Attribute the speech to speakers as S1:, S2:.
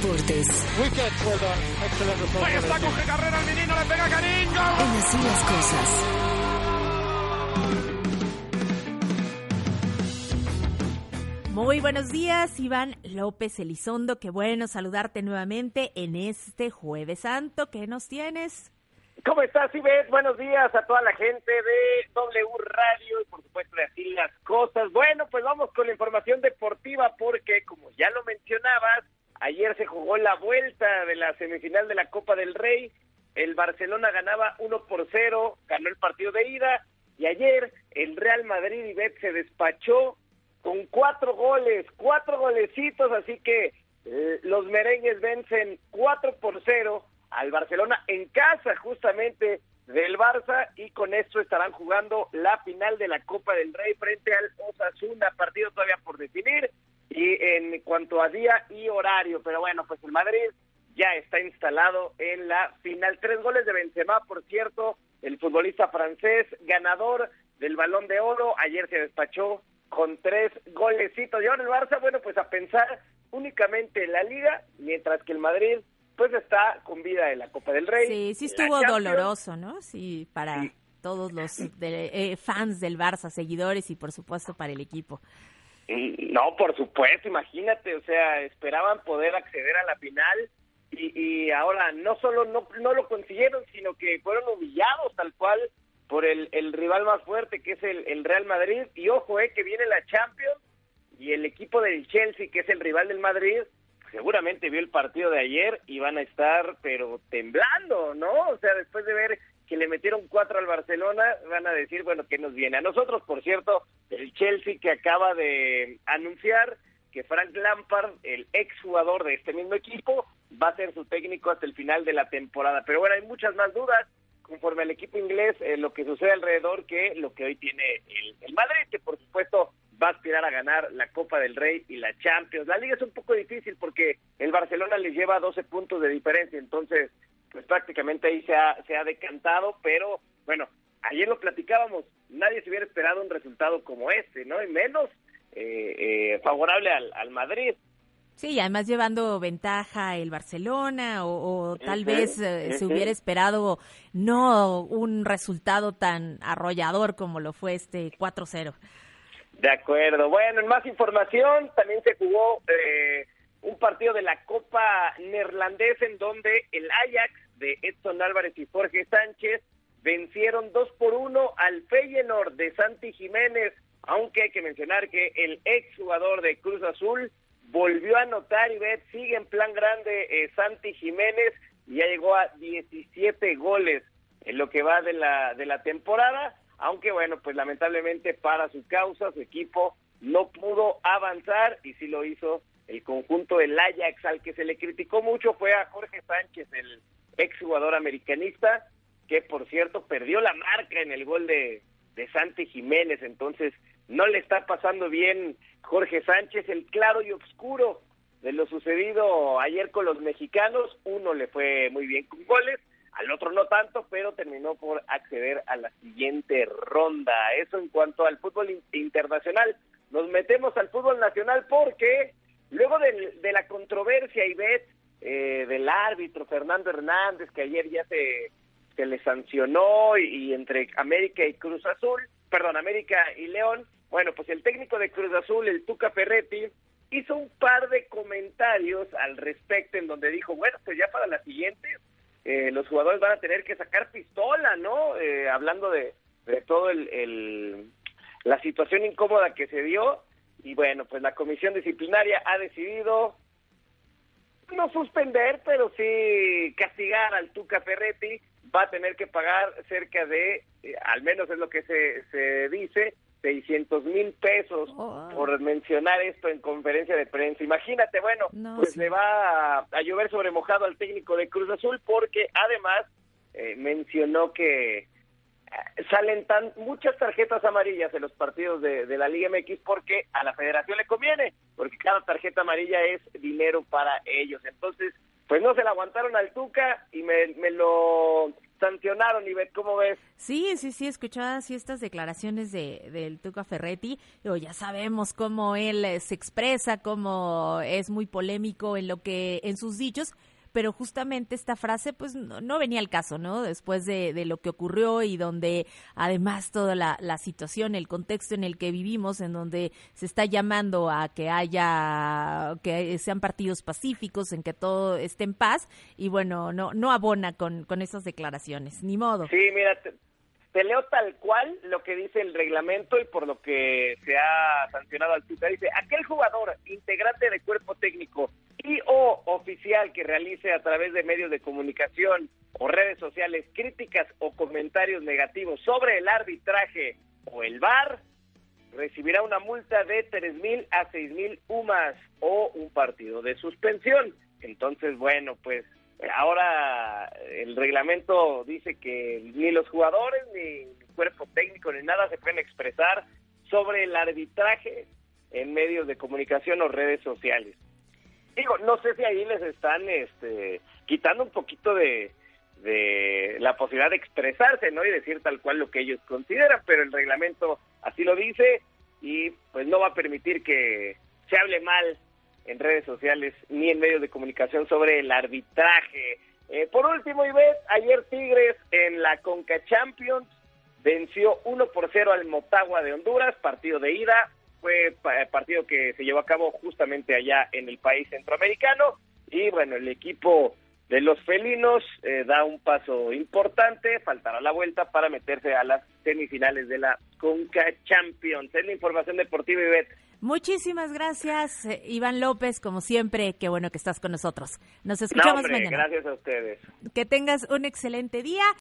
S1: deportes.
S2: Ahí está, coge carrera el menino, le pega Cariño.
S1: En Así las Cosas.
S3: Muy buenos días, Iván López Elizondo. Qué bueno saludarte nuevamente en este Jueves Santo. ¿Qué nos tienes?
S4: ¿Cómo estás, Ivette? Buenos días a toda la gente de W Radio y por supuesto de Así las Cosas. Bueno, pues vamos con la información deportiva porque, como ya lo mencionabas, ayer se jugó la vuelta de la semifinal de la Copa del Rey. El Barcelona ganaba 1-0, ganó el partido de ida, y ayer el Real Madrid, Ivette, se despachó con 4 golecitos, así que los merengues vencen 4-0 al Barcelona en casa justamente del Barça, y con esto estarán jugando la final de la Copa del Rey frente al Osasuna, partido todavía por definir y en cuanto a día y horario, pero bueno, pues el Madrid ya está instalado en la final. 3 goles de Benzema, por cierto, el futbolista francés, ganador del Balón de Oro, ayer se despachó con 3 golecitos. Y ahora el Barça, bueno, pues a pensar únicamente en la Liga, mientras que el Madrid pues está con vida en la Copa del Rey.
S3: Sí estuvo doloroso, ¿no? Sí, para todos los fans del Barça, seguidores y por supuesto para el equipo.
S4: No, por supuesto, imagínate, o sea, esperaban poder acceder a la final y ahora no solo no lo consiguieron, sino que fueron humillados tal cual por el rival más fuerte, que es el Real Madrid. Y ojo, que viene la Champions, y el equipo del Chelsea, que es el rival del Madrid, seguramente vio el partido de ayer y van a estar pero temblando, ¿no? O sea, después de ver que le metieron 4 al Barcelona, van a decir, bueno, ¿qué nos viene? A nosotros, por cierto, el Chelsea, que acaba de anunciar que Frank Lampard, el exjugador de este mismo equipo, va a ser su técnico hasta el final de la temporada. Pero bueno, hay muchas más dudas conforme al equipo inglés, lo que sucede alrededor, que lo que hoy tiene el Madrid, que por supuesto va a aspirar a ganar la Copa del Rey y la Champions. La Liga es un poco difícil porque el Barcelona les lleva 12 puntos de diferencia, entonces pues prácticamente ahí se ha decantado, pero bueno, ayer lo platicábamos, nadie se hubiera esperado un resultado como este, ¿no? Y menos favorable al Madrid.
S3: Sí, y además llevando ventaja el Barcelona o tal vez se hubiera esperado no un resultado tan arrollador como lo fue este 4-0.
S4: De acuerdo. Bueno, en más información, también se jugó un partido de la Copa Neerlandesa en donde el Ajax de Edson Álvarez y Jorge Sánchez vencieron 2-1 al Feyenoord de Santi Jiménez, aunque hay que mencionar que el exjugador de Cruz Azul volvió a anotar, y sigue en plan grande Santi Jiménez, y ya llegó a 17 goles en lo que va de la temporada, aunque bueno, pues lamentablemente para su causa, su equipo no pudo avanzar, y sí lo hizo el conjunto del Ajax. Al que se le criticó mucho fue a Jorge Sánchez, el exjugador americanista, que por cierto perdió la marca en el gol de Santi Jiménez, entonces no le está pasando bien Jorge Sánchez. El claro y oscuro de lo sucedido ayer con los mexicanos, uno le fue muy bien con goles, al otro no tanto, pero terminó por acceder a la siguiente ronda. Eso en cuanto al fútbol internacional. Nos metemos al fútbol nacional porque luego de la controversia, Ivette, del árbitro Fernando Hernández, que ayer ya se le sancionó, y entre América y León, bueno, pues el técnico de Cruz Azul, el Tuca Ferretti, hizo un par de comentarios al respecto, en donde dijo, bueno, pues ya para la siguiente los jugadores van a tener que sacar pistola, ¿no? Hablando de todo la situación incómoda que se dio, y bueno, pues la comisión disciplinaria ha decidido no suspender, pero sí castigar al Tuca Ferretti. Va a tener que pagar cerca de, al menos es lo que se dice, 600,000 pesos por mencionar esto en conferencia de prensa. Imagínate, bueno, le va a llover sobre mojado al técnico de Cruz Azul, porque además mencionó que salen muchas tarjetas amarillas en los partidos de la Liga MX, porque a la federación le conviene, porque cada tarjeta amarilla es dinero para ellos. Entonces, pues no se la aguantaron al Tuca, y me lo sancionaron, Ivette, ¿cómo ves?
S3: Sí, escuchaba así estas declaraciones del Tuca Ferretti, pero ya sabemos cómo él se expresa, cómo es muy polémico en sus dichos, pero justamente esta frase pues no venía al caso, ¿no? Después de lo que ocurrió y donde además toda la situación, el contexto en el que vivimos, en donde se está llamando a que sean partidos pacíficos, en que todo esté en paz, y bueno, no abona con esas declaraciones, ni modo.
S4: Sí, mira, te leo tal cual lo que dice el reglamento y por lo que se ha sancionado al Tuca. Dice, aquel jugador, integrante de cuerpo técnico y o oficial que realice a través de medios de comunicación o redes sociales críticas o comentarios negativos sobre el arbitraje o el VAR, recibirá una multa de 3,000 a 6,000 UMAS o un partido de suspensión. Entonces, bueno, pues ahora el reglamento dice que ni los jugadores, ni el cuerpo técnico, ni nada se pueden expresar sobre el arbitraje en medios de comunicación o redes sociales. Digo, no sé si ahí les están quitando un poquito de la posibilidad de expresarse, ¿no? Y decir tal cual lo que ellos consideran, pero el reglamento así lo dice y pues no va a permitir que se hable mal en redes sociales ni en medios de comunicación sobre el arbitraje. Por último, Ivette, ayer Tigres en la Conca Champions venció 1-0 al Motagua de Honduras, partido de ida. Fue partido que se llevó a cabo justamente allá en el país centroamericano y bueno, el equipo de los felinos da un paso importante, faltará la vuelta para meterse a las semifinales de la Conca Champions. Es la información deportiva, Ivette.
S3: Muchísimas gracias, Iván López, como siempre, qué bueno que estás con nosotros. Nos escuchamos mañana.
S4: Gracias a ustedes.
S3: Que tengas un excelente día.